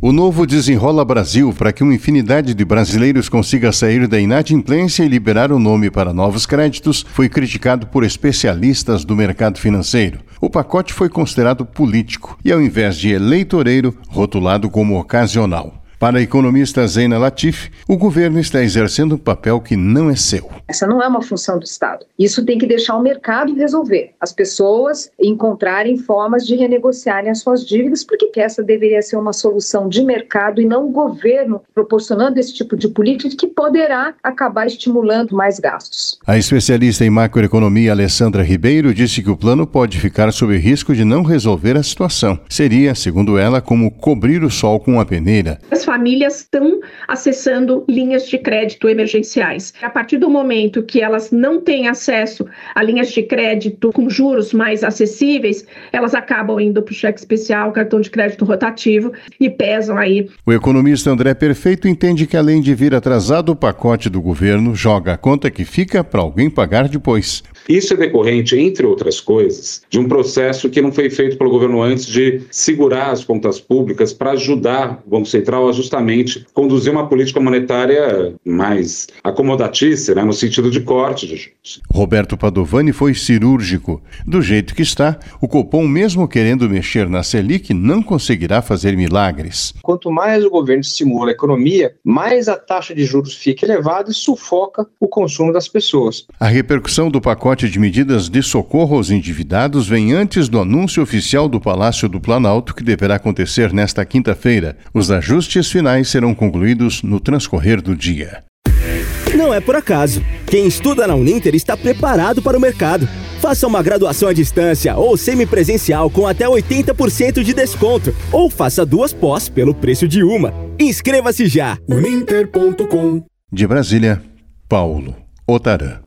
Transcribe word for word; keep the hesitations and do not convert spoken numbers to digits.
O novo Desenrola Brasil para que uma infinidade de brasileiros consiga sair da inadimplência e liberar o nome para novos créditos foi criticado por especialistas do mercado financeiro. O pacote foi considerado político e, ao invés de eleitoreiro, rotulado como ocasional. Para a economista Zeina Latif, o governo está exercendo um papel que não é seu. Essa não é uma função do Estado. Isso tem que deixar o mercado resolver. As pessoas encontrarem formas de renegociarem as suas dívidas, porque essa deveria ser uma solução de mercado e não o governo proporcionando esse tipo de política que poderá acabar estimulando mais gastos. A especialista em macroeconomia Alessandra Ribeiro disse que o plano pode ficar sob risco de não resolver a situação. Seria, segundo ela, como cobrir o sol com a peneira. As famílias estão acessando linhas de crédito emergenciais. A partir do momento que elas não têm acesso a linhas de crédito com juros mais acessíveis, elas acabam indo para o cheque especial, cartão de crédito rotativo e pesam aí. O economista André Perfeito entende que, além de vir atrasado o pacote do governo, joga a conta que fica para alguém pagar depois. Isso é decorrente, entre outras coisas, de um processo que não foi feito pelo governo antes de segurar as contas públicas para ajudar o Banco Central a justamente conduzir uma política monetária mais acomodatícia, né, no sentido de corte de juros. Roberto Padovani foi cirúrgico. Do jeito que está, o Copom, mesmo querendo mexer na Selic, não conseguirá fazer milagres. Quanto mais o governo estimula a economia, mais a taxa de juros fica elevada e sufoca o consumo das pessoas. A repercussão do pacote de medidas de socorro aos endividados vem antes do anúncio oficial do Palácio do Planalto, que deverá acontecer nesta quinta-feira. Os ajustes finais serão concluídos no transcorrer do dia. Não é por acaso. Quem estuda na Uninter está preparado para o mercado. Faça uma graduação à distância ou semipresencial com até oitenta por cento de desconto. Ou faça duas pós pelo preço de uma. Inscreva-se já! uninter ponto com. De Brasília, Paulo Otarã.